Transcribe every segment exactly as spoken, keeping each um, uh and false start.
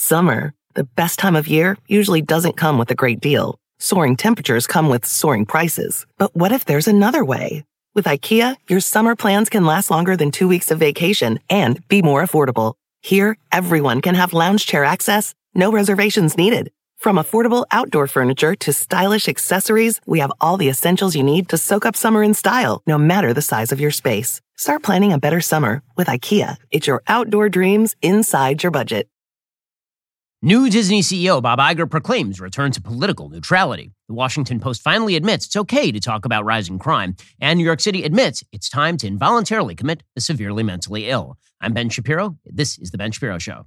Summer, the best time of year, usually doesn't come with a great deal. Soaring temperatures come with soaring prices. But what if there's another way? With IKEA, your summer plans can last longer than two weeks of vacation and be more affordable. Here, everyone can have lounge chair access, no reservations needed. From affordable outdoor furniture to stylish accessories, we have all the essentials you need to soak up summer in style, no matter the size of your space. Start planning a better summer with IKEA. It's your outdoor dreams inside your budget. New Disney C E O Bob Iger proclaims return to political neutrality. The Washington Post finally admits it's okay to talk about rising crime, and New York City admits it's time to involuntarily commit the severely mentally ill. I'm Ben Shapiro. This is The Ben Shapiro Show.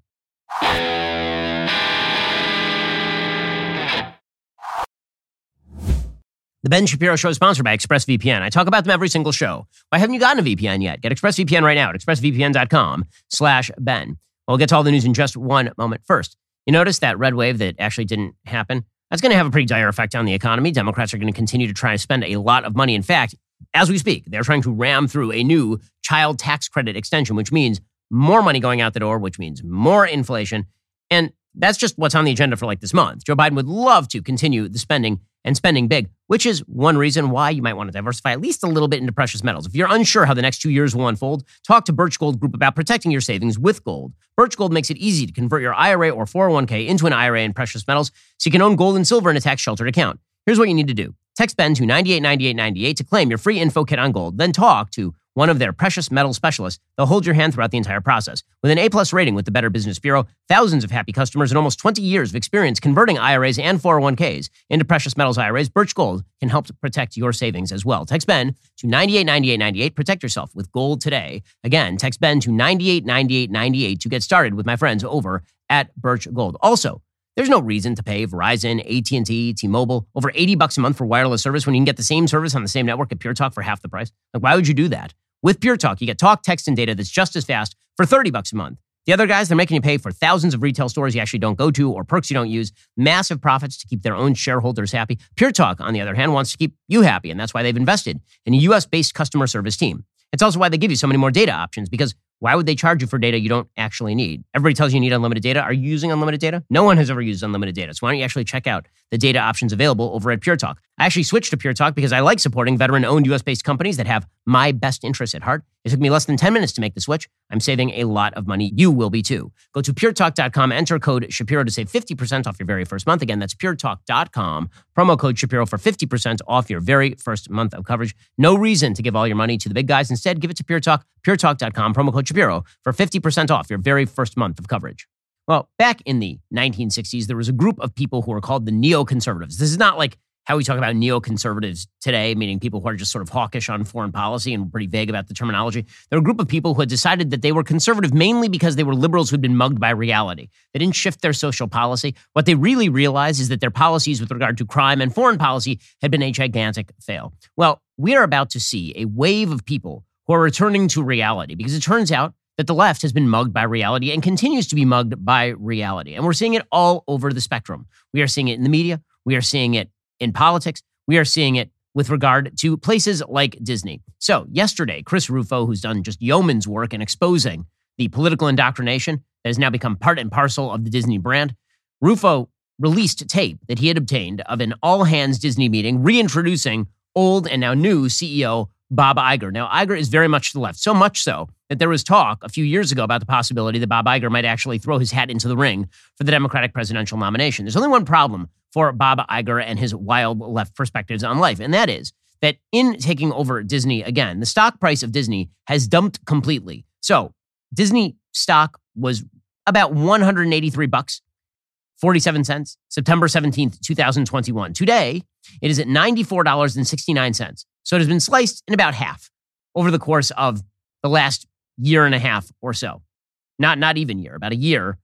The Ben Shapiro Show is sponsored by ExpressVPN. I talk about them every single show. Why haven't you gotten a V P N yet? Get ExpressVPN right now at expressvpn.com slash Ben. Well, we'll get to all the news in just one moment. First, you notice that red wave that actually didn't happen? That's going to have a pretty dire effect on the economy. Democrats are going to continue to try to spend a lot of money. In fact, as we speak, they're trying to ram through a new child tax credit extension, which means more money going out the door, which means more inflation. And that's just what's on the agenda for like this month. Joe Biden would love to continue the spending and spending big, which is one reason why you might want to diversify at least a little bit into precious metals. If you're unsure how the next two years will unfold, talk to Birch Gold Group about protecting your savings with gold. Birch Gold makes it easy to convert your I R A or four oh one k into an I R A in precious metals so you can own gold and silver in a tax-sheltered account. Here's what you need to do. Text Ben to nine eight nine eight nine eight to claim your free info kit on gold. Then talk to one of their precious metal specialists. They'll hold your hand throughout the entire process. With an A-plus rating with the Better Business Bureau, thousands of happy customers, and almost twenty years of experience converting I R As and four oh one k's into precious metals I R As, Birch Gold can help protect your savings as well. Text Ben to nine eight nine eight nine eight. Protect yourself with gold today. Again, text Ben to nine eight nine eight nine eight to get started with my friends over at Birch Gold. Also, there's no reason to pay Verizon, A T and T, T-Mobile over eighty bucks a month for wireless service when you can get the same service on the same network at Pure Talk for half the price. Like, why would you do that? With Pure Talk, you get talk, text, and data that's just as fast for thirty bucks a month. The other guys, they're making you pay for thousands of retail stores you actually don't go to or perks you don't use, massive profits to keep their own shareholders happy. Pure Talk, on the other hand, wants to keep you happy, and that's why they've invested in a U S-based customer service team. It's also why they give you so many more data options, because why would they charge you for data you don't actually need? Everybody tells you you need unlimited data. Are you using unlimited data? No one has ever used unlimited data. So why don't you actually check out the data options available over at Pure Talk? I actually switched to Pure Talk because I like supporting veteran-owned U S-based companies that have my best interests at heart. It took me less than ten minutes to make the switch. I'm saving a lot of money. You will be too. Go to pure talk dot com, enter code Shapiro to save fifty percent off your very first month. Again, that's pure talk dot com, promo code Shapiro for fifty percent off your very first month of coverage. No reason to give all your money to the big guys. Instead, give it to Pure Talk, pure talk dot com, promo code Shapiro for fifty percent off your very first month of coverage. Well, back in the nineteen sixties, there was a group of people who were called the neoconservatives. This is not like how we talk about neoconservatives today, meaning people who are just sort of hawkish on foreign policy and pretty vague about the terminology. They're a group of people who had decided that they were conservative mainly because they were liberals who'd been mugged by reality. They didn't shift their social policy. What they really realized is that their policies with regard to crime and foreign policy had been a gigantic fail. Well, we are about to see a wave of people who are returning to reality because it turns out that the left has been mugged by reality and continues to be mugged by reality. And we're seeing it all over the spectrum. We are seeing it in the media. We are seeing it in politics. We are seeing it with regard to places like Disney. So yesterday, Chris Rufo, who's done just yeoman's work in exposing the political indoctrination that has now become part and parcel of the Disney brand, Rufo released tape that he had obtained of an all-hands Disney meeting reintroducing old and now new C E O Bob Iger. Now, Iger is very much to the left, so much so that there was talk a few years ago about the possibility that Bob Iger might actually throw his hat into the ring for the Democratic presidential nomination. There's only one problem for Bob Iger and his wild left perspectives on life, and that is that in taking over Disney again, the stock price of Disney has dumped completely. So Disney stock was about one hundred eighty-three bucks, forty-seven cents, September seventeenth, twenty twenty-one. Today, it is at ninety-four dollars and sixty-nine cents. So it has been sliced in about half over the course of the last year and a half or so. Not, not even year, about a year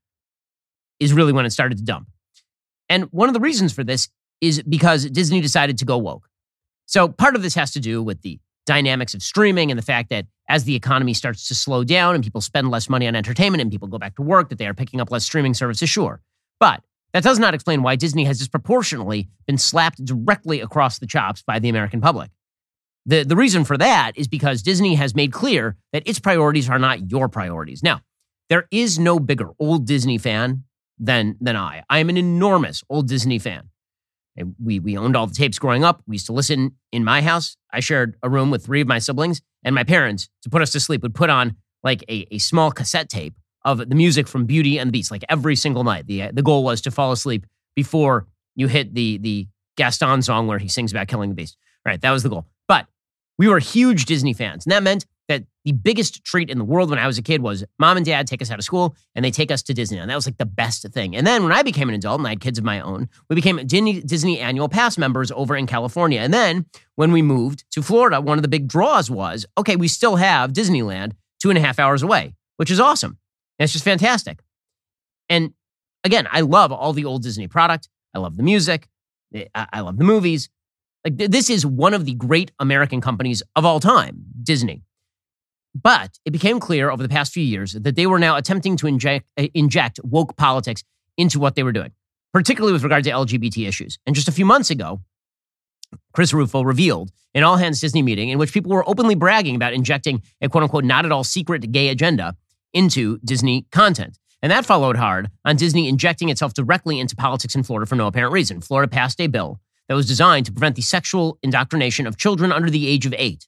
is really when it started to dump. And one of the reasons for this is because Disney decided to go woke. So part of this has to do with the dynamics of streaming and the fact that as the economy starts to slow down and people spend less money on entertainment and people go back to work, that they are picking up less streaming services, sure. But that does not explain why Disney has disproportionately been slapped directly across the chops by the American public. The, the reason for that is because Disney has made clear that its priorities are not your priorities. Now, there is no bigger old Disney fan than, than I. I am an enormous old Disney fan. And we, we owned all the tapes growing up. We used to listen in my house. I shared a room with three of my siblings, and my parents, to put us to sleep, would put on like a, a small cassette tape of the music from Beauty and the Beast, like every single night. The, the goal was to fall asleep before you hit the, the Gaston song where he sings about killing the beast. Right, that was the goal. But we were huge Disney fans, and that meant that the biggest treat in the world when I was a kid was mom and dad take us out of school and they take us to Disney. And that was like the best thing. And then when I became an adult and I had kids of my own, we became Disney, Disney annual pass members over in California. And then when we moved to Florida, one of the big draws was, okay, we still have Disneyland two and a half hours away, which is awesome. And it's just fantastic. And again, I love all the old Disney product. I love the music. I, I love the movies. Like, this is one of the great American companies of all time, Disney. But it became clear over the past few years that they were now attempting to inject, uh, inject woke politics into what they were doing, particularly with regard to L G B T issues. And just a few months ago, Chris Rufo revealed an all-hands Disney meeting in which people were openly bragging about injecting a quote-unquote not at all secret gay agenda into Disney content. And that followed hard on Disney injecting itself directly into politics in Florida for no apparent reason. Florida passed a bill that was designed to prevent the sexual indoctrination of children under the age of eight.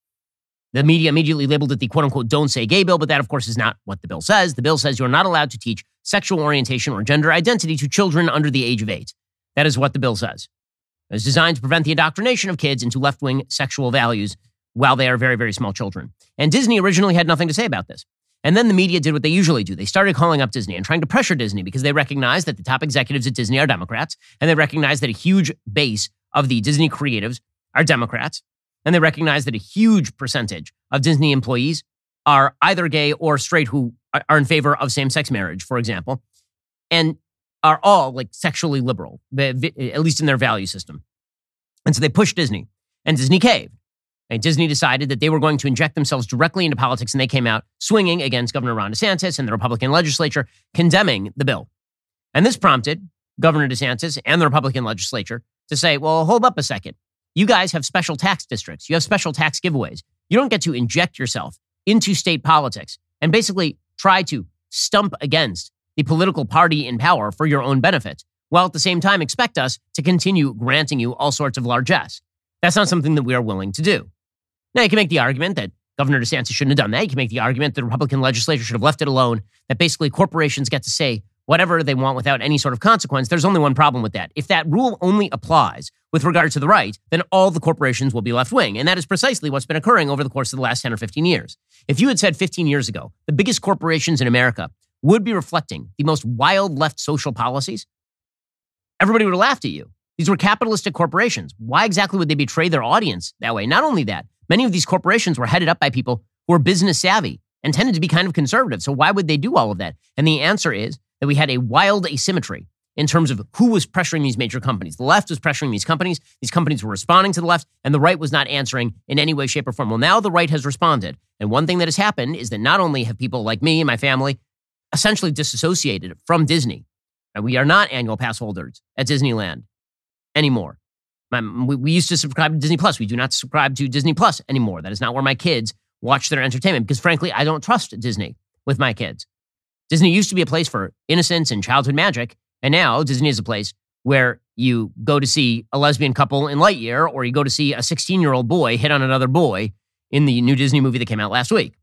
The media immediately labeled it the quote-unquote don't say gay bill, but that, of course, is not what the bill says. The bill says you're not allowed to teach sexual orientation or gender identity to children under the age of eight. That is what the bill says. It was designed to prevent the indoctrination of kids into left-wing sexual values while they are very, very small children. And Disney originally had nothing to say about this. And then the media did what they usually do. They started calling up Disney and trying to pressure Disney because they recognize that the top executives at Disney are Democrats, and they recognize that a huge base of the Disney creatives are Democrats, and they recognize that a huge percentage of Disney employees are either gay or straight who are in favor of same-sex marriage, for example, and are all like sexually liberal, at least in their value system. And so they pushed Disney, and Disney caved. And Disney decided that they were going to inject themselves directly into politics, and they came out swinging against Governor Ron DeSantis and the Republican legislature, condemning the bill. And this prompted Governor DeSantis and the Republican legislature to say, well, hold up a second. You guys have special tax districts. You have special tax giveaways. You don't get to inject yourself into state politics and basically try to stump against the political party in power for your own benefit, while at the same time expect us to continue granting you all sorts of largesse. That's not something that we are willing to do. Now, you can make the argument that Governor DeSantis shouldn't have done that. You can make the argument that the Republican legislature should have left it alone, that basically corporations get to say whatever they want without any sort of consequence. There's only one problem with that. If that rule only applies with regard to the right, then all the corporations will be left-wing. And that is precisely what's been occurring over the course of the last ten or fifteen years. If you had said fifteen years ago, the biggest corporations in America would be reflecting the most wild left social policies, everybody would have laughed at you. These were capitalistic corporations. Why exactly would they betray their audience that way? Not only that, many of these corporations were headed up by people who were business savvy and tended to be kind of conservative. So why would they do all of that? And the answer is that we had a wild asymmetry in terms of who was pressuring these major companies. The left was pressuring these companies. These companies were responding to the left, and the right was not answering in any way, shape, or form. Well, now the right has responded. And one thing that has happened is that not only have people like me and my family essentially disassociated from Disney, and we are not annual pass holders at Disneyland anymore. We, we used to subscribe to Disney Plus. We do not subscribe to Disney Plus anymore. That is not where my kids watch their entertainment because, frankly, I don't trust Disney with my kids. Disney used to be a place for innocence and childhood magic, and now Disney is a place where you go to see a lesbian couple in Lightyear, or you go to see a sixteen-year-old boy hit on another boy in the new Disney movie that came out last week.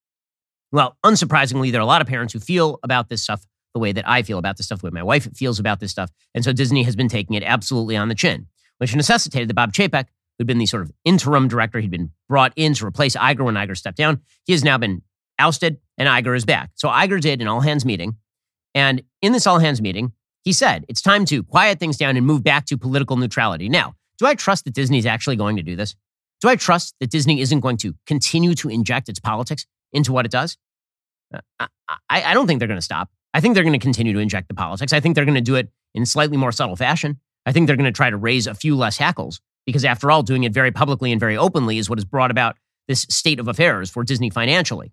Well, unsurprisingly, there are a lot of parents who feel about this stuff the way that I feel about this stuff, the way my wife feels about this stuff, and so Disney has been taking it absolutely on the chin, which necessitated that Bob Chapek, who'd been the sort of interim director, he'd been brought in to replace Iger when Iger stepped down. He has now been ousted, and Iger is back. So Iger did an all-hands meeting, and in this all-hands meeting, he said, it's time to quiet things down and move back to political neutrality. Now, do I trust that Disney is actually going to do this? Do I trust that Disney isn't going to continue to inject its politics into what it does? Uh, I, I, I don't think they're going to stop. I think they're going to continue to inject the politics. I think they're going to do it in slightly more subtle fashion. I think they're going to try to raise a few less hackles because, after all, doing it very publicly and very openly is what has brought about this state of affairs for Disney financially.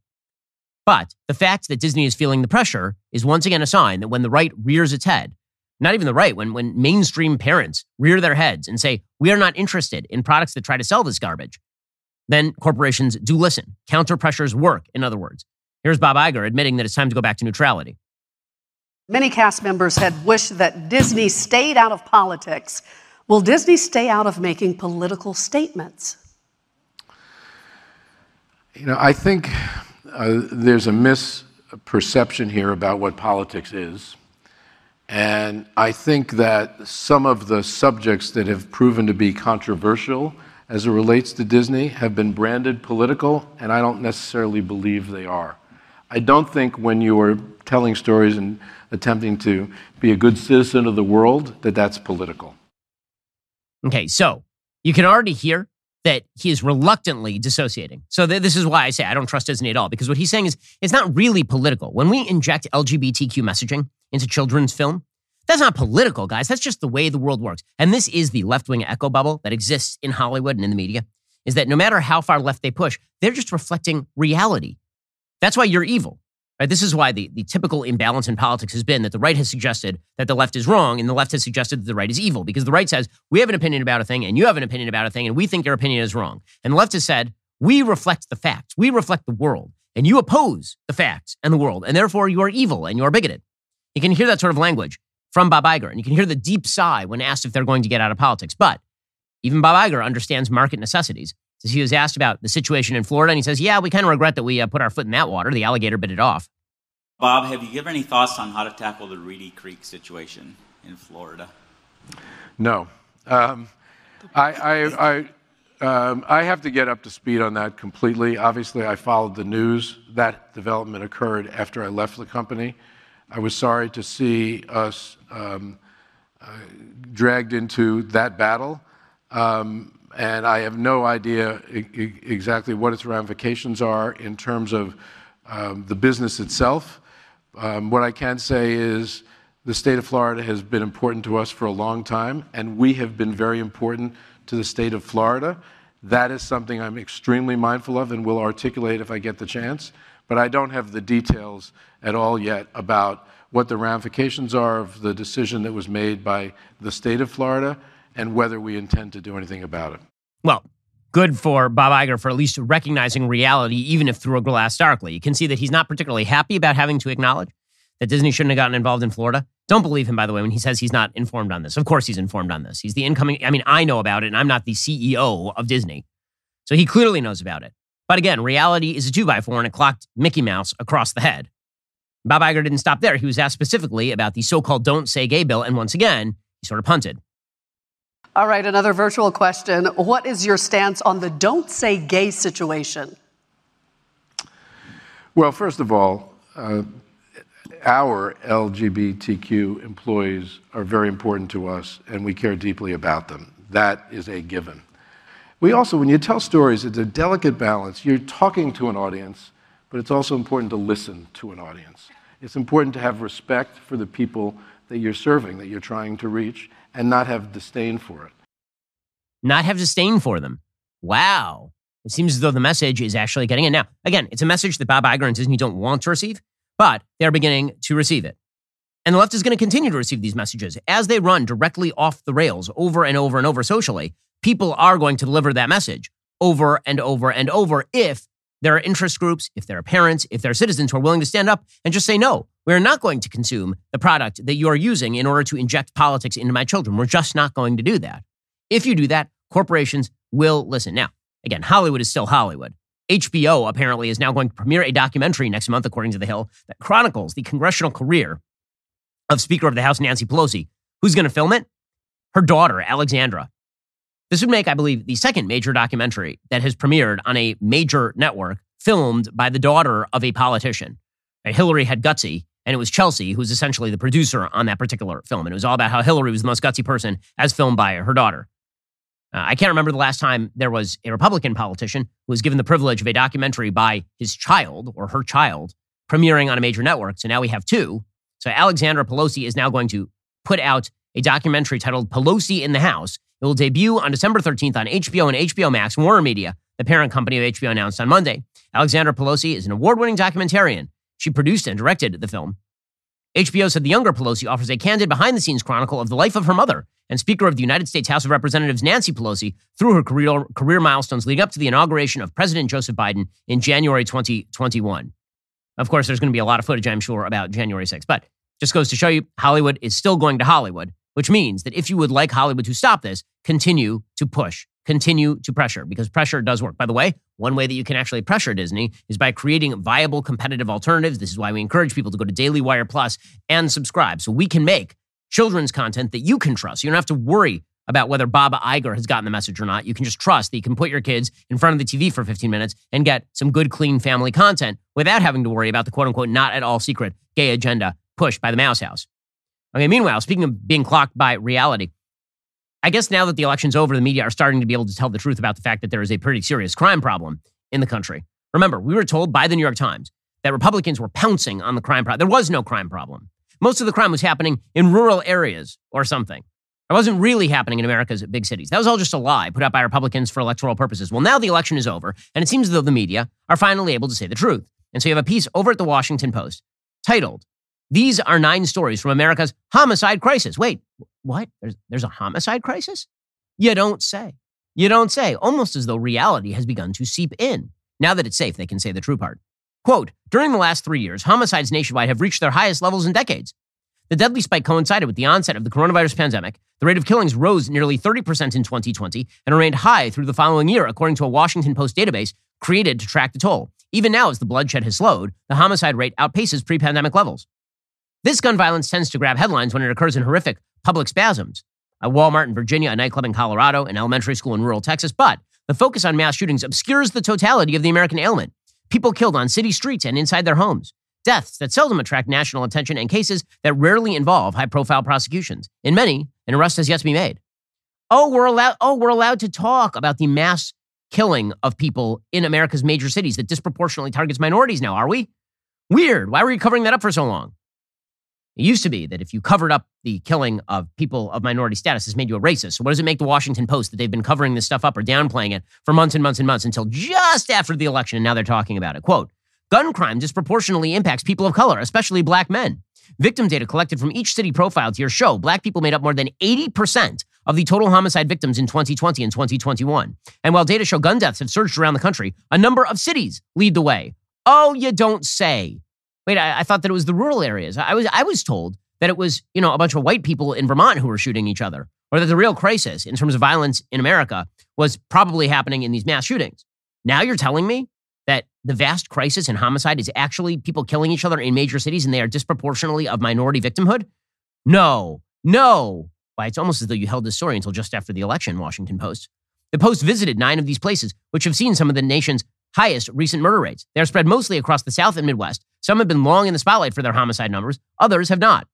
But the fact that Disney is feeling the pressure is once again a sign that when the right rears its head, not even the right, when, when mainstream parents rear their heads and say, we are not interested in products that try to sell this garbage, then corporations do listen. Counter pressures work, in other words. Here's Bob Iger admitting that it's time to go back to neutrality. Many cast members had wished that Disney stayed out of politics. Will Disney stay out of making political statements? You know, I think uh, there's a misperception here about what politics is. And I think that some of the subjects that have proven to be controversial as it relates to Disney have been branded political, and I don't necessarily believe they are. I don't think when you are telling stories and attempting to be a good citizen of the world that that's political. Okay, so you can already hear that he is reluctantly dissociating. So th- this is why I say I don't trust Disney at all, because what he's saying is it's not really political. When we inject L G B T Q messaging into children's film, that's not political, guys. That's just the way the world works. And this is the left-wing echo bubble that exists in Hollywood and in the media, is that no matter how far left they push, they're just reflecting reality. That's why you're evil. Right? This is why the, the typical imbalance in politics has been that the right has suggested that the left is wrong and the left has suggested that the right is evil, because the right says, we have an opinion about a thing and you have an opinion about a thing and we think your opinion is wrong. And the left has said, we reflect the facts. We reflect the world and you oppose the facts and the world, and therefore you are evil and you are bigoted. You can hear that sort of language from Bob Iger, and you can hear the deep sigh when asked if they're going to get out of politics. But even Bob Iger understands market necessities. So he was asked about the situation in Florida, and he says, yeah, we kind of regret that we uh, put our foot in that water. The alligator bit it off. Bob, have you given any thoughts on how to tackle the Reedy Creek situation in Florida? No. Um, I, I, I, um, I have to get up to speed on that completely. Obviously, I followed the news. That development occurred after I left the company. I was sorry to see us um, uh, dragged into that battle. Um, and I have no idea I- I exactly what its ramifications are in terms of um, the business itself. Um, what I can say is the state of Florida has been important to us for a long time, and we have been very important to the state of Florida. That is something I'm extremely mindful of and will articulate if I get the chance. But I don't have the details at all yet about what the ramifications are of the decision that was made by the state of Florida and whether we intend to do anything about it. Well, good for Bob Iger for at least recognizing reality, even if through a glass darkly. You can see that he's not particularly happy about having to acknowledge that Disney shouldn't have gotten involved in Florida. Don't believe him, by the way, when he says he's not informed on this. Of course he's informed on this. He's the incoming, I mean, I know about it, and I'm not the C E O of Disney. So he clearly knows about it. But again, reality is a two by four, and it clocked Mickey Mouse across the head. Bob Iger didn't stop there. He was asked specifically about the so-called Don't Say Gay bill, and once again, he sort of punted. All right, another virtual question. What is your stance on the Don't Say Gay situation? Well, first of all, uh, our L G B T Q employees are very important to us, and we care deeply about them. That is a given. We also, when you tell stories, it's a delicate balance. You're talking to an audience, but it's also important to listen to an audience. It's important to have respect for the people that you're serving, that you're trying to reach, and not have disdain for it. Not have disdain for them. Wow. It seems as though the message is actually getting in. Now, again, it's a message that Bob Iger and Disney don't want to receive, but they're beginning to receive it. And the left is going to continue to receive these messages. As they run directly off the rails over and over and over socially, people are going to deliver that message over and over and over if there are interest groups, if there are parents, if there are citizens who are willing to stand up and just say, no, we're not going to consume the product that you are using in order to inject politics into my children. We're just not going to do that. If you do that, corporations will listen. Now, again, Hollywood is still Hollywood. H B O apparently is now going to premiere a documentary next month, according to The Hill, that chronicles the congressional career of Speaker of the House Nancy Pelosi. Who's going to film it? Her daughter, Alexandra. This would make, I believe, the second major documentary that has premiered on a major network filmed by the daughter of a politician. Right? Hillary had Gutsy, and it was Chelsea who was essentially the producer on that particular film. And it was all about how Hillary was the most gutsy person as filmed by her daughter. Uh, I can't remember the last time there was a Republican politician who was given the privilege of a documentary by his child or her child premiering on a major network. So now we have two. So Alexandra Pelosi is now going to put out a documentary titled Pelosi in the House. It will debut on December thirteenth on H B O and H B O Max. Warner Media, the parent company of H B O, announced on Monday. Alexandra Pelosi is an award-winning documentarian. She produced and directed the film. H B O said the younger Pelosi offers a candid behind-the-scenes chronicle of the life of her mother and Speaker of the United States House of Representatives Nancy Pelosi through her career, career milestones leading up to the inauguration of President Joseph Biden in January twenty twenty-one. Of course, there's going to be a lot of footage, I'm sure, about January sixth. But Just goes to show you Hollywood is still going to Hollywood, which means that if you would like Hollywood to stop this, continue to push, continue to pressure, because pressure does work. By the way, one way that you can actually pressure Disney is by creating viable competitive alternatives. This is why we encourage people to go to Daily Wire Plus and subscribe so we can make children's content that you can trust. You don't have to worry about whether Bob Iger has gotten the message or not. You can just trust that you can put your kids in front of the T V for fifteen minutes and get some good, clean family content without having to worry about the quote-unquote not at all secret gay agenda pushed by the Mouse House. Okay, meanwhile, speaking of being clocked by reality, I guess now that the election's over, the media are starting to be able to tell the truth about the fact that there is a pretty serious crime problem in the country. Remember, we were told by the New York Times that Republicans were pouncing on the crime problem. There was no crime problem. Most of the crime was happening in rural areas or something. It wasn't really happening in America's big cities. That was all just a lie put out by Republicans for electoral purposes. Well, now the election is over, and it seems as though the media are finally able to say the truth. And so you have a piece over at the Washington Post titled, "These are nine stories from America's homicide crisis." Wait, what? There's, there's a homicide crisis? You don't say. You don't say. Almost as though reality has begun to seep in. Now that it's safe, they can say the true part. Quote, "During the last three years, homicides nationwide have reached their highest levels in decades. The deadly spike coincided with the onset of the coronavirus pandemic. The rate of killings rose nearly thirty percent in twenty twenty and remained high through the following year, according to a Washington Post database created to track the toll. Even now, as the bloodshed has slowed, the homicide rate outpaces pre-pandemic levels. This gun violence tends to grab headlines when it occurs in horrific public spasms. A Walmart in Virginia, a nightclub in Colorado, an elementary school in rural Texas. But the focus on mass shootings obscures the totality of the American ailment. People killed on city streets and inside their homes. Deaths that seldom attract national attention and cases that rarely involve high-profile prosecutions. In many, an arrest has yet to be made. Oh, we're allowed, oh, we're allowed to talk about the mass killing of people in America's major cities that disproportionately targets minorities now, are we? Weird. Why were you covering that up for so long? It used to be that if you covered up the killing of people of minority status, this made you a racist. So what does it make the Washington Post that they've been covering this stuff up or downplaying it for months and months and months until just after the election, and now they're talking about it? Quote, "Gun crime disproportionately impacts people of color, especially black men. Victim data collected from each city profiled here show black people made up more than eighty percent of the total homicide victims in twenty twenty and twenty twenty-one. And while data show gun deaths have surged around the country, a number of cities lead the way." Oh, you don't say. Wait, I, I thought that it was the rural areas. I was I was told that it was, you know, a bunch of white people in Vermont who were shooting each other, or that the real crisis in terms of violence in America was probably happening in these mass shootings. Now you're telling me that the vast crisis in homicide is actually people killing each other in major cities and they are disproportionately of minority victimhood? No, no. Why, it's almost as though you held this story until just after the election, Washington Post. The Post visited nine of these places, which have seen some of the nation's highest recent murder rates. They are spread mostly across the South and Midwest. Some have been long in the spotlight for their homicide numbers. Others have not.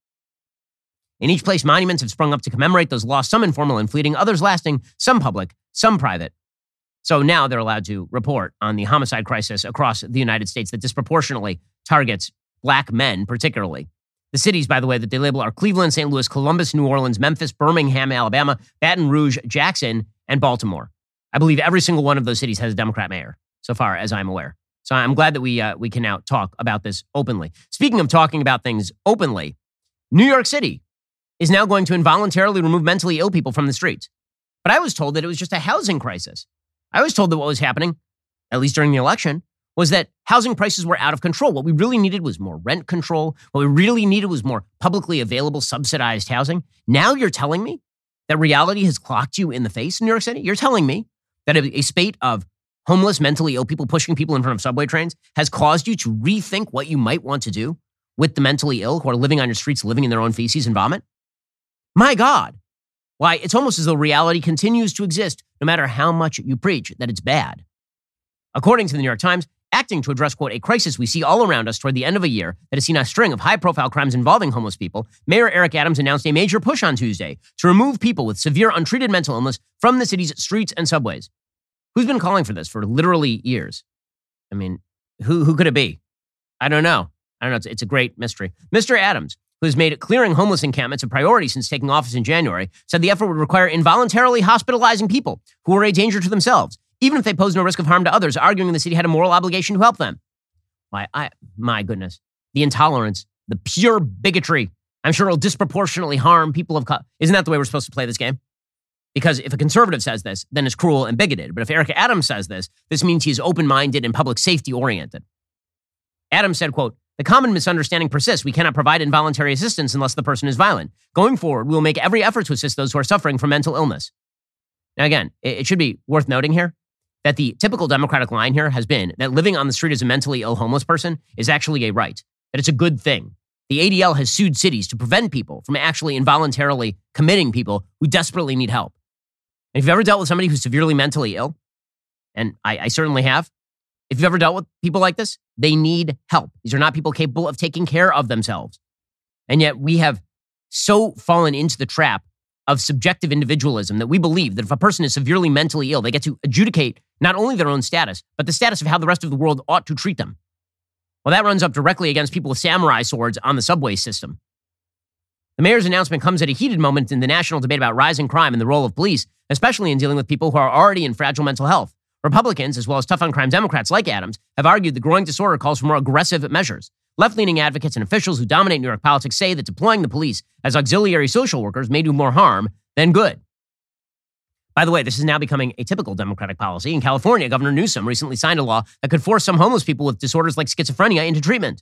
In each place, monuments have sprung up to commemorate those lost, some informal and fleeting, others lasting, some public, some private. So now they're allowed to report on the homicide crisis across the United States that disproportionately targets black men particularly. The cities, by the way, that they label are Cleveland, Saint Louis, Columbus, New Orleans, Memphis, Birmingham, Alabama, Baton Rouge, Jackson, and Baltimore. I believe every single one of those cities has a Democrat mayor, so far as I'm aware. So I'm glad that we uh, we can now talk about this openly. Speaking of talking about things openly, New York City is now going to involuntarily remove mentally ill people from the streets. But I was told that it was just a housing crisis. I was told that what was happening, at least during the election, was that housing prices were out of control. What we really needed was more rent control. What we really needed was more publicly available subsidized housing. Now you're telling me that reality has clocked you in the face in New York City? You're telling me that a, a spate of homeless, mentally ill people pushing people in front of subway trains has caused you to rethink what you might want to do with the mentally ill who are living on your streets, living in their own feces and vomit? My God. Why, it's almost as though reality continues to exist no matter how much you preach that it's bad. According to the New York Times, acting to address, quote, a crisis we see all around us toward the end of a year that has seen a string of high-profile crimes involving homeless people, Mayor Eric Adams announced a major push on Tuesday to remove people with severe untreated mental illness from the city's streets and subways. Who's been calling for this for literally years? I mean, who who could it be? I don't know. I don't know. It's, it's a great mystery. Mister Adams, who has made clearing homeless encampments a priority since taking office in January, said the effort would require involuntarily hospitalizing people who were a danger to themselves, even if they pose no risk of harm to others, arguing the city had a moral obligation to help them. Why, I, my goodness, the intolerance, the pure bigotry. I'm sure it'll disproportionately harm people of color. Isn't that the way we're supposed to play this game? Because if a conservative says this, then it's cruel and bigoted. But if Eric Adams says this, this means he's open-minded and public safety oriented. Adams said, quote, The common misunderstanding persists. We cannot provide involuntary assistance unless the person is violent. Going forward, we will make every effort to assist those who are suffering from mental illness. Now, again, it should be worth noting here that the typical Democratic line here has been that living on the street as a mentally ill homeless person is actually a right, that it's a good thing. The A D L has sued cities to prevent people from actually involuntarily committing people who desperately need help. And if you've ever dealt with somebody who's severely mentally ill, and I, I certainly have, if you've ever dealt with people like this, they need help. These are not people capable of taking care of themselves. And yet we have so fallen into the trap of subjective individualism that we believe that if a person is severely mentally ill, they get to adjudicate not only their own status, but the status of how the rest of the world ought to treat them. Well, that runs up directly against people with samurai swords on the subway system. The mayor's announcement comes at a heated moment in the national debate about rising crime and the role of police, especially in dealing with people who are already in fragile mental health. Republicans, as well as tough-on-crime Democrats like Adams, have argued the growing disorder calls for more aggressive measures. Left-leaning advocates and officials who dominate New York politics say that deploying the police as auxiliary social workers may do more harm than good. By the way, this is now becoming a typical Democratic policy. In California, Governor Newsom recently signed a law that could force some homeless people with disorders like schizophrenia into treatment.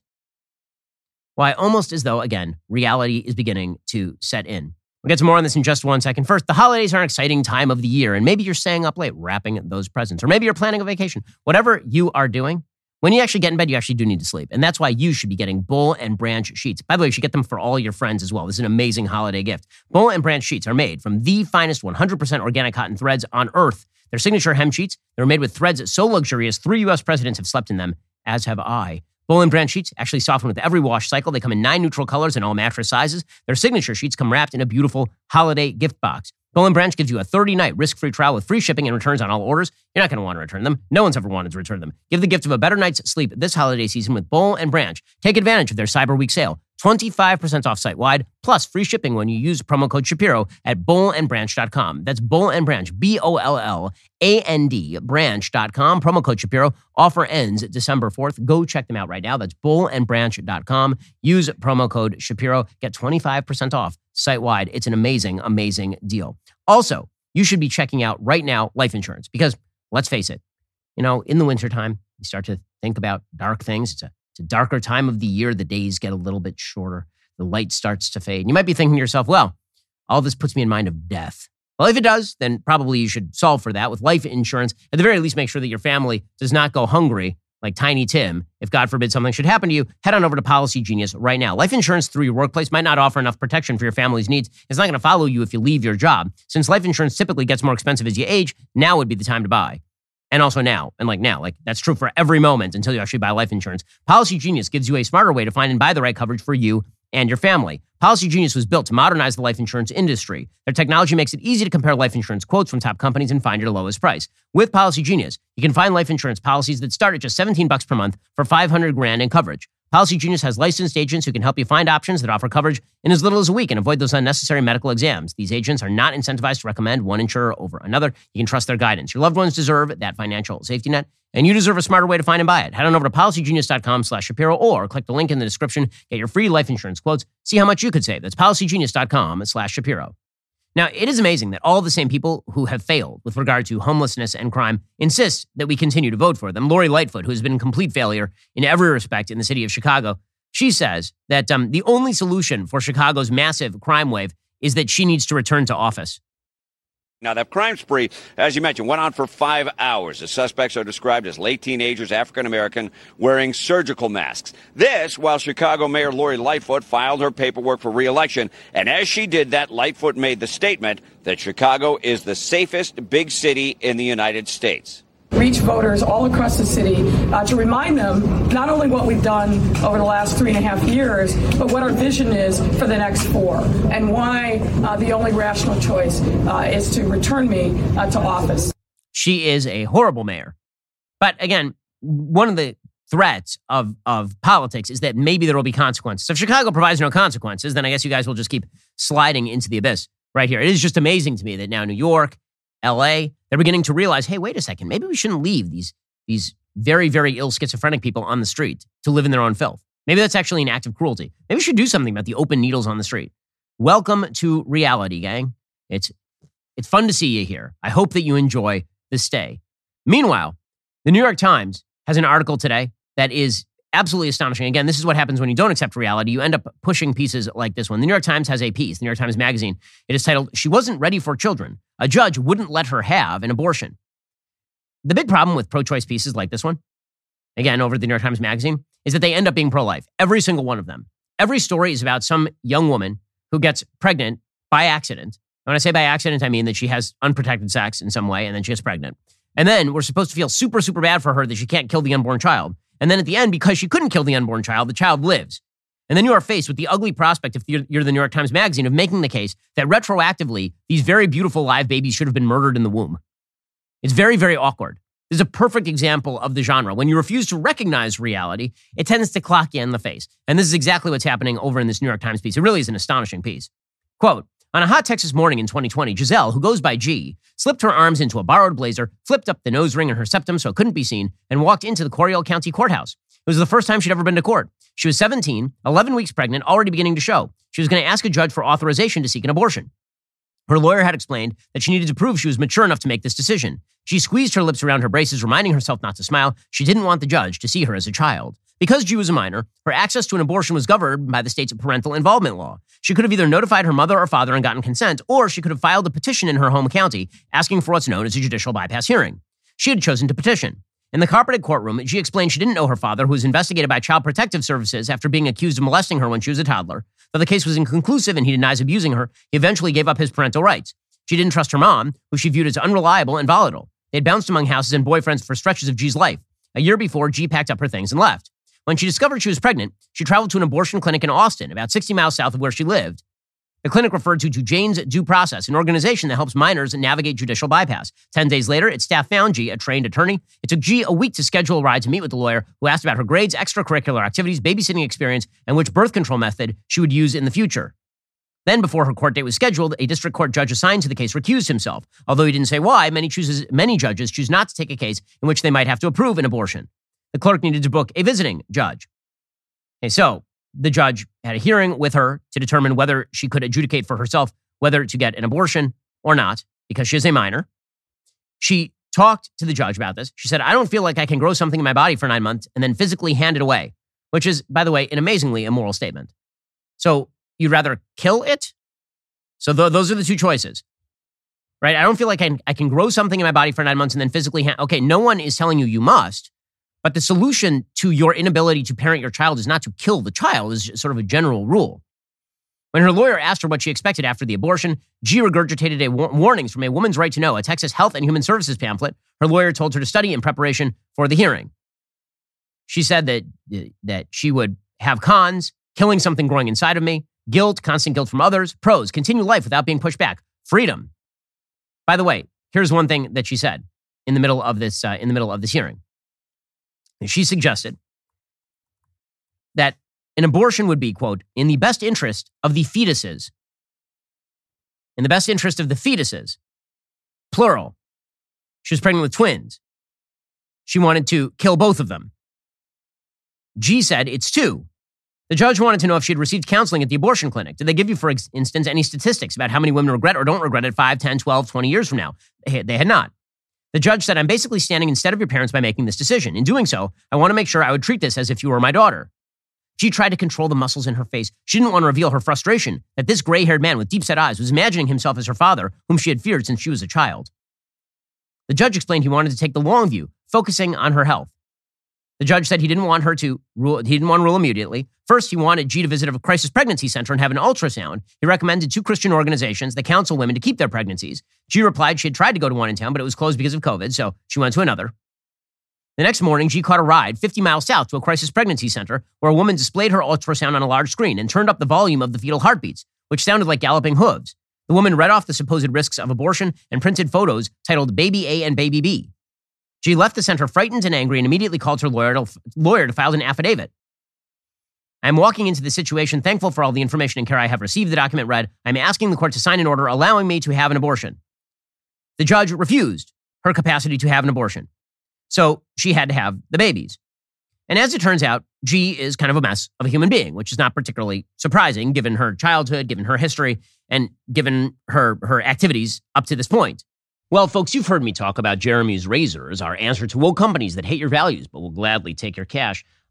Why, almost as though, again, reality is beginning to set in. We'll get to more on this in just one second. First, the holidays are an exciting time of the year, and maybe you're staying up late wrapping those presents, or maybe you're planning a vacation. Whatever you are doing, when you actually get in bed, you actually do need to sleep. And that's why you should be getting Boll and Branch sheets. By the way, you should get them for all your friends as well. This is an amazing holiday gift. Boll and Branch sheets are made from the finest one hundred percent organic cotton threads on earth. They're signature hem sheets. They're made with threads so luxurious, three U S presidents have slept in them, as have I. Boll and Branch sheets actually soften with every wash cycle. They come in nine neutral colors and all mattress sizes. Their signature sheets come wrapped in a beautiful holiday gift box. Boll and Branch gives you a thirty-night risk-free trial with free shipping and returns on all orders. You're not going to want to return them. No one's ever wanted to return them. Give the gift of a better night's sleep this holiday season with Boll and Branch. Take advantage of their Cyber Week sale. twenty-five percent off site-wide, plus free shipping when you use promo code Shapiro at boll and branch dot com. That's Boll and Branch, B O L L A N D, branch dot com. Promo code Shapiro. Offer ends December fourth. Go check them out right now. That's boll and branch dot com. Use promo code Shapiro. Get twenty-five percent off site-wide. It's an amazing, amazing deal. Also, you should be checking out right now life insurance because, let's face it, you know, in the wintertime, you start to think about dark things. It's a It's a darker time of the year. The days get a little bit shorter. The light starts to fade. And you might be thinking to yourself, well, all this puts me in mind of death. Well, if it does, then probably you should solve for that with life insurance. At the very least, make sure that your family does not go hungry like Tiny Tim. If God forbid something should happen to you, head on over to Policy Genius right now. Life insurance through your workplace might not offer enough protection for your family's needs. It's not going to follow you if you leave your job. Since life insurance typically gets more expensive as you age, now would be the time to buy. And also now, and like now, like that's true for every moment until you actually buy life insurance. Policy Genius gives you a smarter way to find and buy the right coverage for you and your family. Policy Genius was built to modernize the life insurance industry. Their technology makes it easy to compare life insurance quotes from top companies and find your lowest price. With Policy Genius, you can find life insurance policies that start at just seventeen bucks per month for five hundred grand in coverage. Policy Genius has licensed agents who can help you find options that offer coverage in as little as a week and avoid those unnecessary medical exams. These agents are not incentivized to recommend one insurer over another. You can trust their guidance. Your loved ones deserve that financial safety net, and you deserve a smarter way to find and buy it. Head on over to policy genius dot com slash Shapiro or click the link in the description. Get your free life insurance quotes. See how much you could save. That's policy genius dot com slash Shapiro. Now, it is amazing that all the same people who have failed with regard to homelessness and crime insist that we continue to vote for them. Lori Lightfoot, who has been a complete failure in every respect in the city of Chicago, she says that um, the only solution for Chicago's massive crime wave is that she needs to return to office. Now, that crime spree, as you mentioned, went on for five hours. The suspects are described as late teenagers, African-American, wearing surgical masks. This, while Chicago Mayor Lori Lightfoot filed her paperwork for re-election. And as she did that, Lightfoot made the statement that Chicago is the safest big city in the United States. Reach voters all across the city uh, to remind them not only what we've done over the last three and a half years, but what our vision is for the next four, and why uh, the only rational choice uh, is to return me uh, to office. She is a horrible mayor. But again, one of the threats of, of politics is that maybe there will be consequences. So if Chicago provides no consequences, then I guess you guys will just keep sliding into the abyss right here. It is just amazing to me that now New York, L A, they're beginning to realize, hey, wait a second, maybe we shouldn't leave these, these very, very ill schizophrenic people on the street to live in their own filth. Maybe that's actually an act of cruelty. Maybe we should do something about the open needles on the street. Welcome to reality, gang. It's, it's fun to see you here. I hope that you enjoy the stay. Meanwhile, the New York Times has an article today that is absolutely astonishing. Again, this is what happens when you don't accept reality. You end up pushing pieces like this one. The New York Times has a piece, the New York Times Magazine. It is titled, "She Wasn't Ready for Children. A Judge Wouldn't Let Her Have an Abortion." The big problem with pro-choice pieces like this one, again, over at the New York Times Magazine, is that they end up being pro-life. Every single one of them. Every story is about some young woman who gets pregnant by accident. When I say by accident, I mean that she has unprotected sex in some way and then she gets pregnant. And then we're supposed to feel super, super bad for her that she can't kill the unborn child. And then at the end, because she couldn't kill the unborn child, the child lives. And then you are faced with the ugly prospect, if you're, you're the New York Times Magazine, of making the case that retroactively, these very beautiful live babies should have been murdered in the womb. It's very, very awkward. This is a perfect example of the genre. When you refuse to recognize reality, it tends to clock you in the face. And this is exactly what's happening over in this New York Times piece. It really is an astonishing piece. Quote, "On a hot Texas morning in twenty twenty, Giselle, who goes by G, slipped her arms into a borrowed blazer, flipped up the nose ring in her septum so it couldn't be seen, and walked into the Coryell County Courthouse. It was the first time she'd ever been to court. She was seventeen, eleven weeks pregnant, already beginning to show. She was going to ask a judge for authorization to seek an abortion. Her lawyer had explained that she needed to prove she was mature enough to make this decision. She squeezed her lips around her braces, reminding herself not to smile. She didn't want the judge to see her as a child. Because G was a minor, her access to an abortion was governed by the state's parental involvement law. She could have either notified her mother or father and gotten consent, or she could have filed a petition in her home county asking for what's known as a judicial bypass hearing. She had chosen to petition. In the carpeted courtroom, G explained she didn't know her father, who was investigated by Child Protective Services after being accused of molesting her when she was a toddler. Though the case was inconclusive and he denies abusing her, he eventually gave up his parental rights. She didn't trust her mom, who she viewed as unreliable and volatile. They had bounced among houses and boyfriends for stretches of G's life. A year before, G packed up her things and left. When she discovered she was pregnant, she traveled to an abortion clinic in Austin, about sixty miles south of where she lived. The clinic referred to to Jane's Due Process, an organization that helps minors navigate judicial bypass. Ten days later, its staff found G, a trained attorney. It took G a week to schedule a ride to meet with the lawyer, who asked about her grades, extracurricular activities, babysitting experience, and which birth control method she would use in the future. Then, before her court date was scheduled, a district court judge assigned to the case recused himself. Although he didn't say why, many, chooses, many judges choose not to take a case in which they might have to approve an abortion. The clerk needed to book a visiting judge. Okay, so the judge had a hearing with her to determine whether she could adjudicate for herself whether to get an abortion or not, because she is a minor. She talked to the judge about this. She said, "I don't feel like I can grow something in my body for nine months and then physically hand it away," which is, by the way, an amazingly immoral statement. So you'd rather kill it? So th- those are the two choices, right? I don't feel like I, I can grow something in my body for nine months and then physically hand... Okay, no one is telling you you must, but the solution to your inability to parent your child is not to kill the child, is sort of a general rule. When her lawyer asked her what she expected after the abortion, G regurgitated a war- warnings from A Woman's Right to Know, a Texas Health and Human Services pamphlet her lawyer told her to study in preparation for the hearing. She said that, that she would have cons, killing something growing inside of me, guilt, constant guilt from others, pros, continue life without being pushed back, freedom. By the way, here's one thing that she said in the middle of this, uh, in the middle of this hearing. She suggested that an abortion would be, quote, in the best interest of the fetuses. In the best interest of the fetuses. Plural. She was pregnant with twins. She wanted to kill both of them. G said it's two. The judge wanted to know if she had received counseling at the abortion clinic. Did they give you, for instance, any statistics about how many women regret or don't regret it five, ten, twelve, twenty years from now? They had not. The judge said, "I'm basically standing instead of your parents by making this decision. In doing so, I want to make sure I would treat this as if you were my daughter." She tried to control the muscles in her face. She didn't want to reveal her frustration that this gray-haired man with deep-set eyes was imagining himself as her father, whom she had feared since she was a child. The judge explained he wanted to take the long view, focusing on her health. The judge said he didn't want her to rule, he didn't want to rule immediately. First, he wanted G to visit a crisis pregnancy center and have an ultrasound. He recommended two Christian organizations that counsel women to keep their pregnancies. G replied she had tried to go to one in town, but it was closed because of COVID, so she went to another. The next morning, G caught a ride fifty miles south to a crisis pregnancy center where a woman displayed her ultrasound on a large screen and turned up the volume of the fetal heartbeats, which sounded like galloping hooves. The woman read off the supposed risks of abortion and printed photos titled Baby A and Baby B. She left the center frightened and angry and immediately called her lawyer to, lawyer to file an affidavit. "I'm walking into the situation thankful for all the information and care I have received," the document read. "I'm asking the court to sign an order allowing me to have an abortion." The judge refused her capacity to have an abortion. So she had to have the babies. And as it turns out, G is kind of a mess of a human being, which is not particularly surprising given her childhood, given her history, and given her, her activities up to this point. Well, folks, you've heard me talk about Jeremy's Razors, our answer to woke companies that hate your values but will gladly take your cash.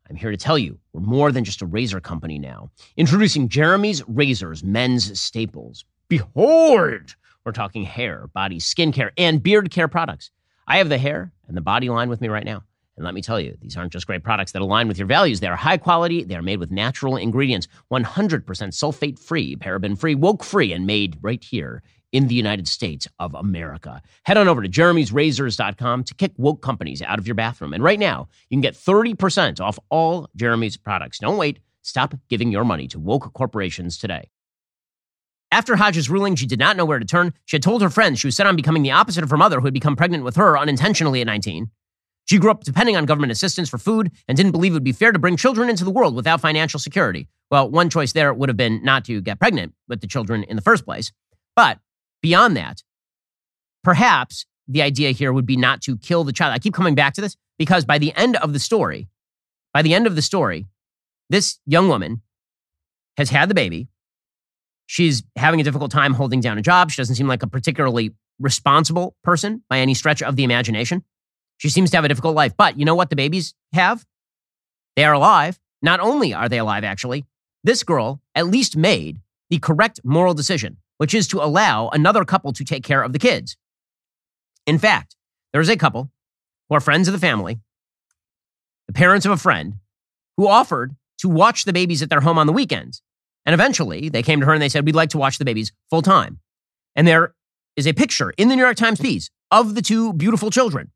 I'm here to tell you we're more than just a razor company now. Introducing Jeremy's Razors men's staples. Behold! We're talking hair, body, skincare, and beard care products. I have the hair and the body line with me right now. And let me tell you, these aren't just great products that align with your values. They are high quality. They are made with natural ingredients, one hundred percent sulfate-free, paraben-free, woke-free, and made right here in the United States of America. Head on over to jeremy's razors dot com to kick woke companies out of your bathroom. And right now, you can get thirty percent off all Jeremy's products. Don't wait. Stop giving your money to woke corporations today. After Hodges' ruling, she did not know where to turn. She had told her friends she was set on becoming the opposite of her mother, who had become pregnant with her unintentionally at nineteen. She grew up depending on government assistance for food and didn't believe it would be fair to bring children into the world without financial security. Well, one choice there would have been not to get pregnant with the children in the first place. But beyond that, perhaps the idea here would be not to kill the child. I keep coming back to this because by the end of the story, by the end of the story, this young woman has had the baby. She's having a difficult time holding down a job. She doesn't seem like a particularly responsible person by any stretch of the imagination. She seems to have a difficult life. But you know what the babies have? They are alive. Not only are they alive, actually, this girl at least made the correct moral decision, which is to allow another couple to take care of the kids. In fact, there is a couple who are friends of the family, the parents of a friend, who offered to watch the babies at their home on the weekends. And eventually, they came to her and they said, we'd like to watch the babies full time. And there is a picture in the New York Times piece of the two beautiful children.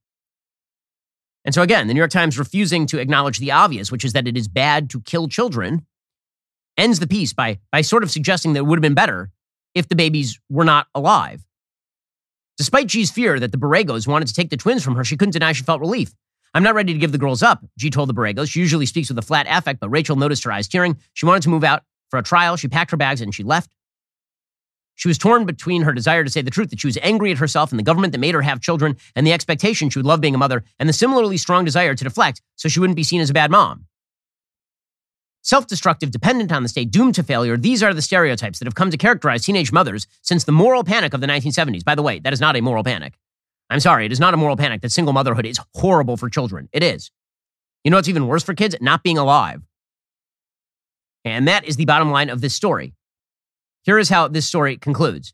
And so again, the New York Times refusing to acknowledge the obvious, which is that it is bad to kill children, ends the piece by, by sort of suggesting that it would have been better if the babies were not alive. Despite G's fear that the Borregos wanted to take the twins from her, she couldn't deny she felt relief. I'm not ready to give the girls up, G told the Borregos. She usually speaks with a flat affect, but Rachel noticed her eyes tearing. She wanted to move out for a trial. She packed her bags and she left. She was torn between her desire to say the truth, that she was angry at herself and the government that made her have children, and the expectation she would love being a mother, and the similarly strong desire to deflect so she wouldn't be seen as a bad mom. Self-destructive, dependent on the state, doomed to failure, these are the stereotypes that have come to characterize teenage mothers since the moral panic of the nineteen seventies. By the way, that is not a moral panic. I'm sorry, it is not a moral panic that single motherhood is horrible for children. It is. You know what's even worse for kids? Not being alive. And that is the bottom line of this story. Here is how this story concludes.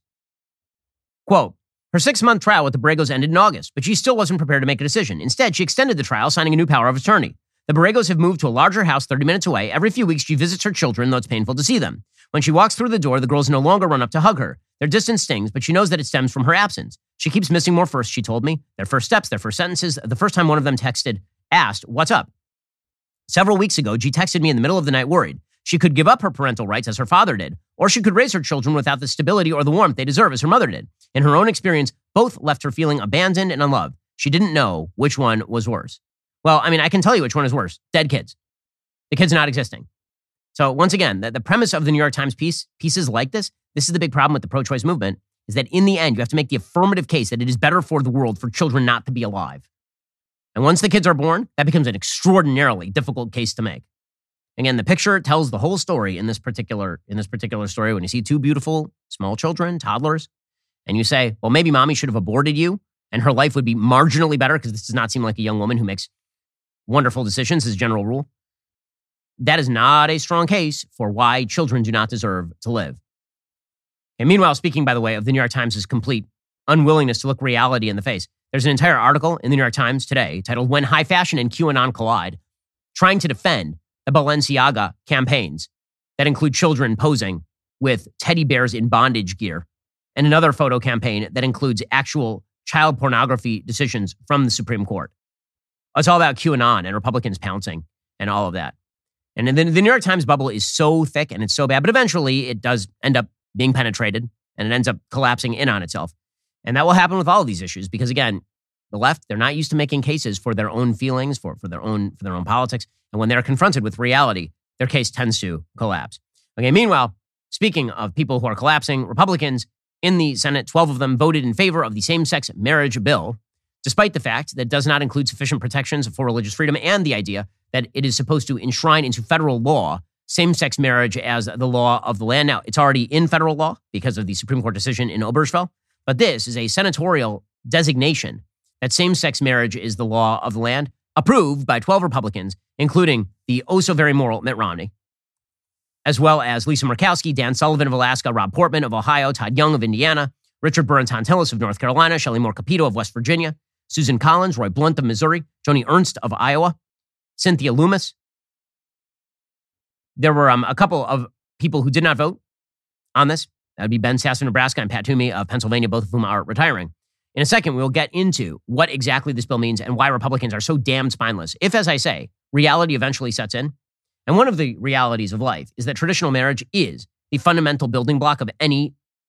Quote, her six-month trial with the Borregos ended in August, but she still wasn't prepared to make a decision. Instead, she extended the trial, signing a new power of attorney. The Borregos have moved to a larger house thirty minutes away. Every few weeks, she visits her children, though it's painful to see them. When she walks through the door, the girls no longer run up to hug her. Their distance stings, but she knows that it stems from her absence. She keeps missing more firsts, she told me. Their first steps, their first sentences. The first time one of them texted, asked, what's up? Several weeks ago, G texted me in the middle of the night worried. She could give up her parental rights as her father did, or she could raise her children without the stability or the warmth they deserve as her mother did. In her own experience, both left her feeling abandoned and unloved. She didn't know which one was worse. Well, I mean, I can tell you which one is worse. Dead kids. The kids not existing. So once again, the, the premise of the New York Times piece, pieces like this, this is the big problem with the pro-choice movement, is that in the end, you have to make the affirmative case that it is better for the world for children not to be alive. And once the kids are born, that becomes an extraordinarily difficult case to make. Again, the picture tells the whole story in this particular in this particular story. When you see two beautiful small children, toddlers, and you say, well, maybe mommy should have aborted you and her life would be marginally better because this does not seem like a young woman who makes wonderful decisions as a general rule. That is not a strong case for why children do not deserve to live. And meanwhile, speaking, by the way, of the New York Times' complete unwillingness to look reality in the face, there's an entire article in the New York Times today titled When High Fashion and QAnon Collide, trying to defend the Balenciaga campaigns that include children posing with teddy bears in bondage gear, and another photo campaign that includes actual child pornography decisions from the Supreme Court. It's all about QAnon and Republicans pouncing and all of that. And then the New York Times bubble is so thick and it's so bad, but eventually it does end up being penetrated and it ends up collapsing in on itself. And that will happen with all of these issues because, again, the left, they're not used to making cases for their own feelings, for, for their own for their own politics. And when they're confronted with reality, their case tends to collapse. Okay, meanwhile, speaking of people who are collapsing, Republicans in the Senate, twelve of them voted in favor of the same-sex marriage bill, despite the fact that it does not include sufficient protections for religious freedom and the idea that it is supposed to enshrine into federal law same-sex marriage as the law of the land. Now, it's already in federal law because of the Supreme Court decision in Obergefell, but this is a senatorial designation that same-sex marriage is the law of the land. approved by twelve Republicans, including the oh-so-very moral Mitt Romney, as well as Lisa Murkowski, Dan Sullivan of Alaska, Rob Portman of Ohio, Todd Young of Indiana, Richard Burr and Tantilus of North Carolina, Shelley Moore Capito of West Virginia, Susan Collins, Roy Blunt of Missouri, Joni Ernst of Iowa, Cynthia Loomis. There were um, a couple of people who did not vote on this. That would be Ben Sasse of Nebraska and Pat Toomey of Pennsylvania, both of whom are retiring. In a second, we'll get into what exactly this bill means and why Republicans are so damn spineless. If, as I say, reality eventually sets in, and one of the realities of life is that traditional marriage is the fundamental building block of any,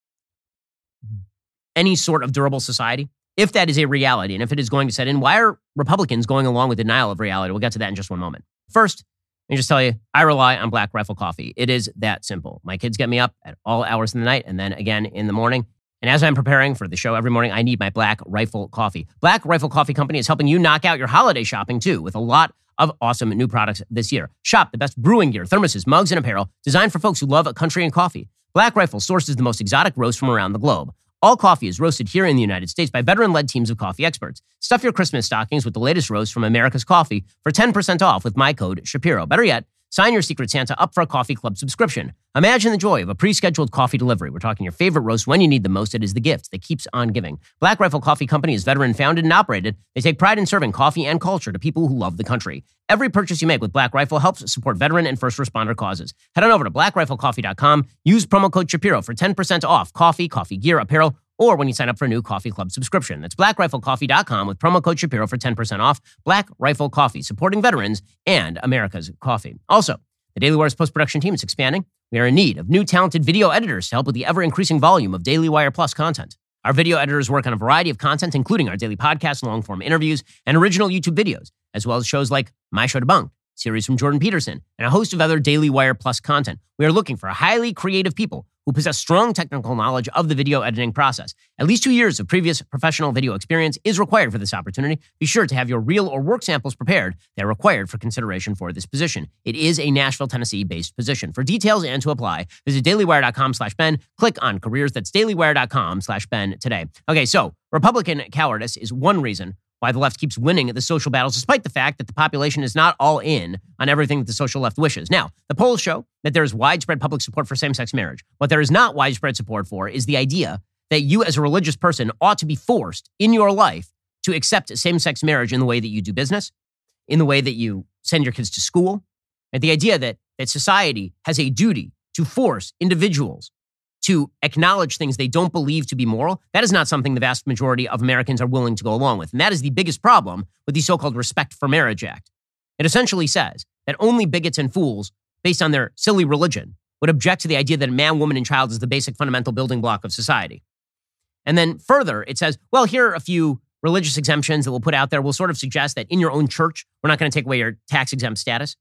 any sort of durable society. If that is a reality, and if it is going to set in, why are Republicans going along with denial of reality? We'll get to that in just one moment. First, let me just tell you, I rely on Black Rifle Coffee. It is that simple. My kids get me up at all hours of the night and then again in the morning. And as I'm preparing for the show every morning, I need my Black Rifle Coffee. Black Rifle Coffee Company is helping you knock out your holiday shopping too, with a lot of awesome new products this year. Shop the best brewing gear, thermoses, mugs, and apparel designed for folks who love country and coffee. Black Rifle sources the most exotic roasts from around the globe. All coffee is roasted here in the United States by veteran-led teams of coffee experts. Stuff your Christmas stockings with the latest roast from America's Coffee for ten percent off with my code Shapiro. Better yet, sign your Secret Santa up for a coffee club subscription. Imagine the joy of a pre-scheduled coffee delivery. We're talking your favorite roast when you need the most. It is the gift that keeps on giving. Black Rifle Coffee Company is veteran-founded and operated. They take pride in serving coffee and culture to people who love the country. Every purchase you make with Black Rifle helps support veteran and first responder causes. Head on over to black rifle coffee dot com. Use promo code Shapiro for ten percent off coffee, coffee gear, apparel, or when you sign up for a new coffee club subscription. That's black rifle coffee dot com with promo code Shapiro for ten percent off. Black Rifle Coffee, supporting veterans and America's coffee. Also, the Daily Wire's post-production team is expanding. We are in need of new talented video editors to help with the ever-increasing volume of Daily Wire Plus content. Our video editors work on a variety of content, including our daily podcast, long-form interviews, and original YouTube videos, as well as shows like My Show Debunked, series from Jordan Peterson, and a host of other Daily Wire Plus content. We are looking for highly creative people who possess strong technical knowledge of the video editing process. At least two years of previous professional video experience is required for this opportunity. Be sure to have your reel or work samples prepared. They're required for consideration for this position. It is a Nashville, Tennessee-based position. For details and to apply, visit dailywire.com slash Ben. Click on careers. That's dailywire.com slash Ben today. Okay, so Republican cowardice is one reason why the left keeps winning the social battles, despite the fact that the population is not all in on everything that the social left wishes. Now, the polls show that there is widespread public support for same-sex marriage. What there is not widespread support for is the idea that you as a religious person ought to be forced in your life to accept same-sex marriage in the way that you do business, in the way that you send your kids to school, and the idea that, that society has a duty to force individuals to acknowledge things they don't believe to be moral. That is not something the vast majority of Americans are willing to go along with. And that is the biggest problem with the so-called Respect for Marriage Act. It essentially says that only bigots and fools, based on their silly religion, would object to the idea that a man, woman, and child is the basic fundamental building block of society. And then further, it says, well, here are a few religious exemptions that we'll put out there. We'll sort of suggest that in your own church, we're not going to take away your tax-exempt status.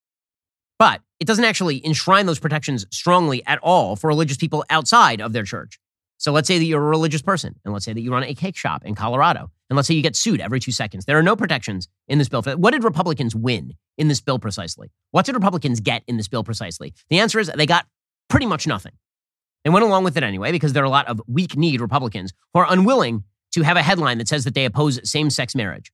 But it doesn't actually enshrine those protections strongly at all for religious people outside of their church. So let's say that you're a religious person, and let's say that you run a cake shop in Colorado, and let's say you get sued every two seconds. There are no protections in this bill. What did Republicans win in this bill precisely? What did Republicans get in this bill precisely? The answer is they got pretty much nothing. They went along with it anyway because there are a lot of weak-kneed Republicans who are unwilling to have a headline that says that they oppose same-sex marriage.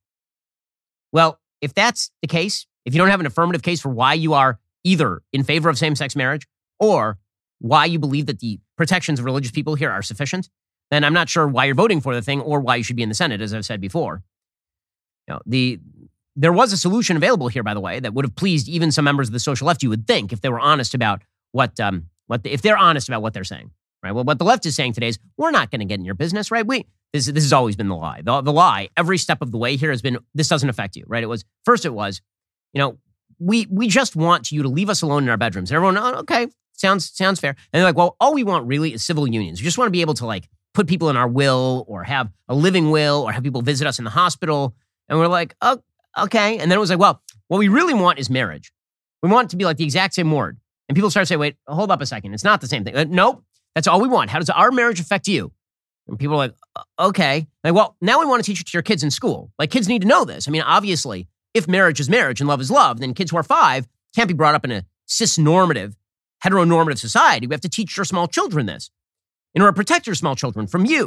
Well, if that's the case, if you don't have an affirmative case for why you are either in favor of same-sex marriage or why you believe that the protections of religious people here are sufficient, then I'm not sure why you're voting for the thing or why you should be in the Senate, as I've said before. You know, the there was a solution available here, by the way, that would have pleased even some members of the social left, you would think, if they were honest about what, um, what the, if they're honest about what they're saying, right? Well, what the left is saying today is, we're not going to get in your business, right? We this this has always been the lie. The, the lie, every step of the way here has been, this doesn't affect you, right? It was, first it was, you know, we we just want you to leave us alone in our bedrooms. And everyone, oh, okay, sounds sounds fair. And they're like, well, all we want really is civil unions. We just want to be able to like put people in our will or have a living will or have people visit us in the hospital. And we're like, oh, okay. And then it was like, well, what we really want is marriage. We want it to be like the exact same word. And people start to say, wait, hold up a second. It's not the same thing. Uh, nope, that's all we want. How does our marriage affect you? And people are like, okay. Like, well, now we want to teach it to your kids in school. Like, kids need to know this. I mean, obviously, if marriage is marriage and love is love, then kids who are five can't be brought up in a cis-normative, heteronormative society. We have to teach your small children this in order to protect your small children from you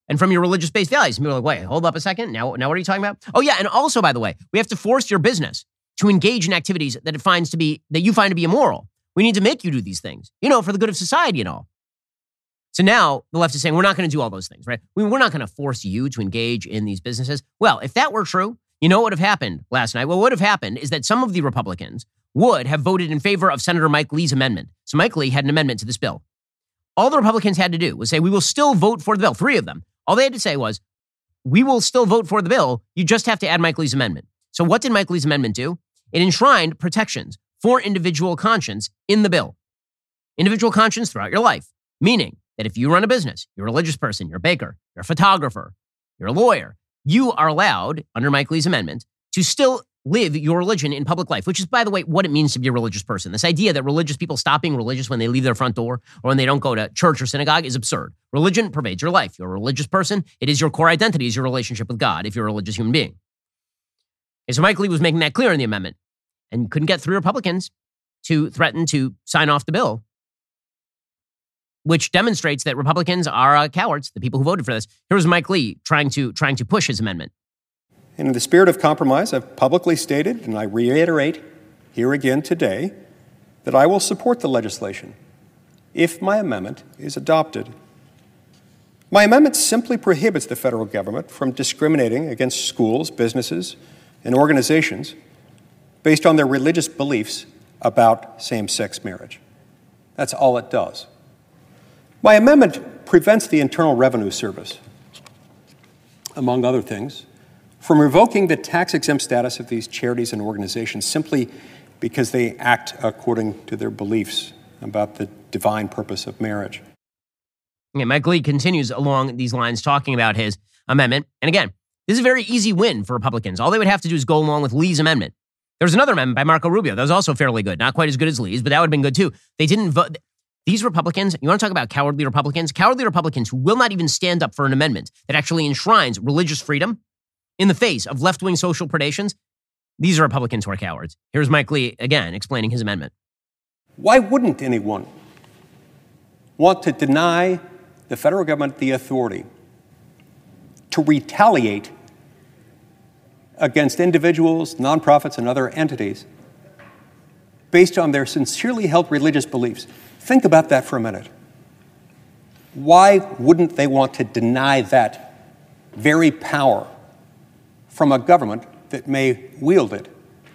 and from your religious-based values. And people are like, wait, hold up a second. Now, now what are you talking about? Oh, yeah, and also, by the way, we have to force your business to engage in activities that it finds to be, that you find to be immoral. We need to make you do these things, you know, for the good of society and all. So now the left is saying, we're not going to do all those things, right? We, we're not going to force you to engage in these businesses. Well, if that were true, you know what would have happened last night? What would have happened is that some of the Republicans would have voted in favor of Senator Mike Lee's amendment. So Mike Lee had an amendment to this bill. All the Republicans had to do was say, we will still vote for the bill. Three of them. All they had to say was, we will still vote for the bill. You just have to add Mike Lee's amendment. So what did Mike Lee's amendment do? It enshrined protections for individual conscience in the bill. Individual conscience throughout your life. Meaning that if you run a business, you're a religious person, you're a baker, you're a photographer, you're a lawyer, you are allowed, under Mike Lee's amendment, to still live your religion in public life, which is, by the way, what it means to be a religious person. This idea that religious people stop being religious when they leave their front door or when they don't go to church or synagogue is absurd. Religion pervades your life. You're a religious person. It is your core identity, is your relationship with God, if you're a religious human being. And so Mike Lee was making that clear in the amendment and couldn't get three Republicans to threaten to sign off the bill, which demonstrates that Republicans are uh, cowards, the people who voted for this. Here was Mike Lee trying to, trying to push his amendment. And in the spirit of compromise, I've publicly stated, and I reiterate here again today, that I will support the legislation if my amendment is adopted. My amendment simply prohibits the federal government from discriminating against schools, businesses, and organizations based on their religious beliefs about same-sex marriage. That's all it does. My amendment prevents the Internal Revenue Service, among other things, from revoking the tax-exempt status of these charities and organizations simply because they act according to their beliefs about the divine purpose of marriage. Yeah, Mike Lee continues along these lines talking about his amendment. And again, this is a very easy win for Republicans. All they would have to do is go along with Lee's amendment. There was another amendment by Marco Rubio that was also fairly good. Not quite as good as Lee's, but that would have been good too. They didn't vote. These Republicans, you want to talk about cowardly Republicans? Cowardly Republicans who will not even stand up for an amendment that actually enshrines religious freedom in the face of left-wing social predations. These are Republicans who are cowards. Here's Mike Lee again explaining his amendment. Why wouldn't anyone want to deny the federal government the authority to retaliate against individuals, nonprofits, and other entities based on their sincerely held religious beliefs? Think about that for a minute. Why wouldn't they want to deny that very power from a government that may wield it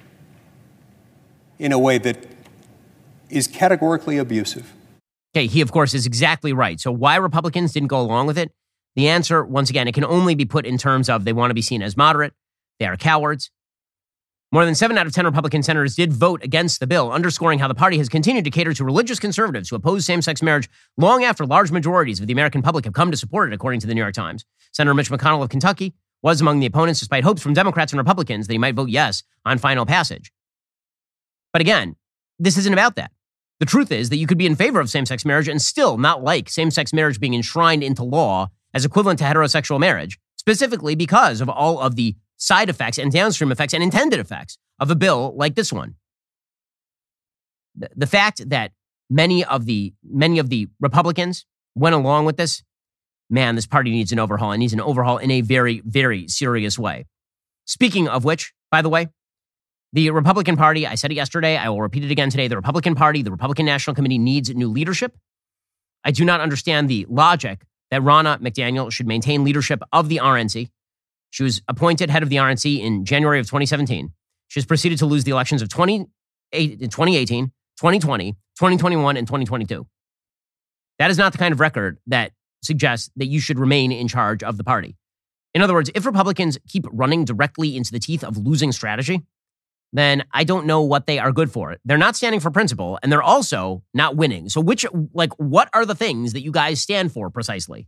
in a way that is categorically abusive? Okay, he, of course, is exactly right. So why Republicans didn't go along with it? The answer, once again, it can only be put in terms of they want to be seen as moderate. They are cowards. More than seven out of ten Republican senators did vote against the bill, underscoring how the party has continued to cater to religious conservatives who oppose same-sex marriage long after large majorities of the American public have come to support it, according to the New York Times. Senator Mitch McConnell of Kentucky was among the opponents, despite hopes from Democrats and Republicans that he might vote yes on final passage. But again, this isn't about that. The truth is that you could be in favor of same-sex marriage and still not like same-sex marriage being enshrined into law as equivalent to heterosexual marriage, specifically because of all of the side effects and downstream effects and intended effects of a bill like this one. The, the fact that many of the many of the Republicans went along with this, man, this party needs an overhaul. It needs an overhaul in a very, very serious way. Speaking of which, by the way, the Republican Party, I said it yesterday, I will repeat it again today, the Republican Party, the Republican National Committee needs new leadership. I do not understand the logic that Ronna McDaniel should maintain leadership of the R N C. She was appointed head of the R N C in January of twenty seventeen. She has proceeded to lose the elections of twenty eighteen, twenty twenty, twenty twenty-one, and twenty twenty-two. That is not the kind of record that suggests that you should remain in charge of the party. In other words, if Republicans keep running directly into the teeth of losing strategy, then I don't know what they are good for. They're not standing for principle, and they're also not winning. So which, like, what are the things that you guys stand for precisely?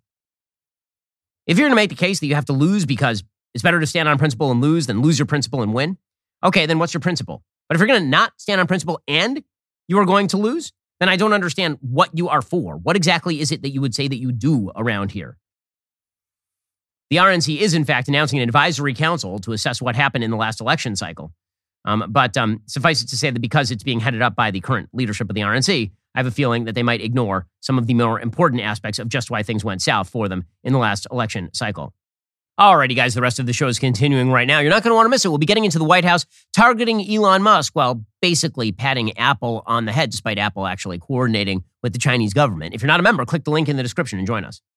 If you're going to make the case that you have to lose because it's better to stand on principle and lose than lose your principle and win, okay, then what's your principle? But if you're going to not stand on principle and you are going to lose, then I don't understand what you are for. What exactly is it that you would say that you do around here? The R N C is, in fact, announcing an advisory council to assess what happened in the last election cycle. Um, but um, suffice it to say that because it's being headed up by the current leadership of the R N C, I have a feeling that they might ignore some of the more important aspects of just why things went south for them in the last election cycle. Alrighty, guys, the rest of the show is continuing right now. You're not going to want to miss it. We'll be getting into the White House targeting Elon Musk while basically patting Apple on the head, despite Apple actually coordinating with the Chinese government. If you're not a member, click the link in the description and join us.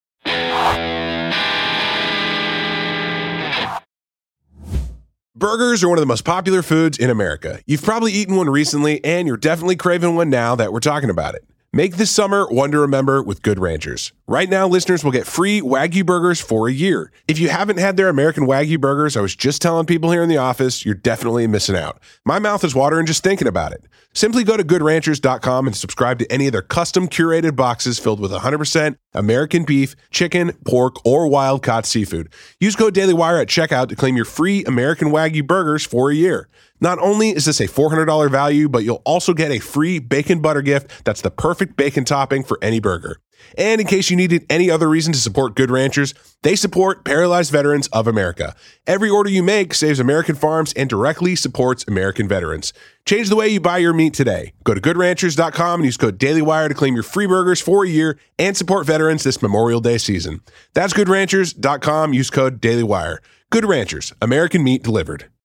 Burgers are one of the most popular foods in America. You've probably eaten one recently, and you're definitely craving one now that we're talking about it. Make this summer one to remember with Good Ranchers. Right now, listeners will get free Wagyu burgers for a year. If you haven't had their American Wagyu burgers, I was just telling people here in the office, you're definitely missing out. My mouth is watering just thinking about it. Simply go to good ranchers dot com and subscribe to any of their custom curated boxes filled with one hundred percent American beef, chicken, pork, or wild-caught seafood. Use code DailyWire at checkout to claim your free American Wagyu burgers for a year. Not only is this a four hundred dollars value, but you'll also get a free bacon butter gift that's the perfect bacon topping for any burger. And in case you needed any other reason to support Good Ranchers, they support Paralyzed Veterans of America. Every order you make saves American farms and directly supports American veterans. Change the way you buy your meat today. Go to good ranchers dot com and use code DailyWire to claim your free burgers for a year and support veterans this Memorial Day season. That's good ranchers dot com. Use code DailyWire. Good Ranchers, American meat delivered.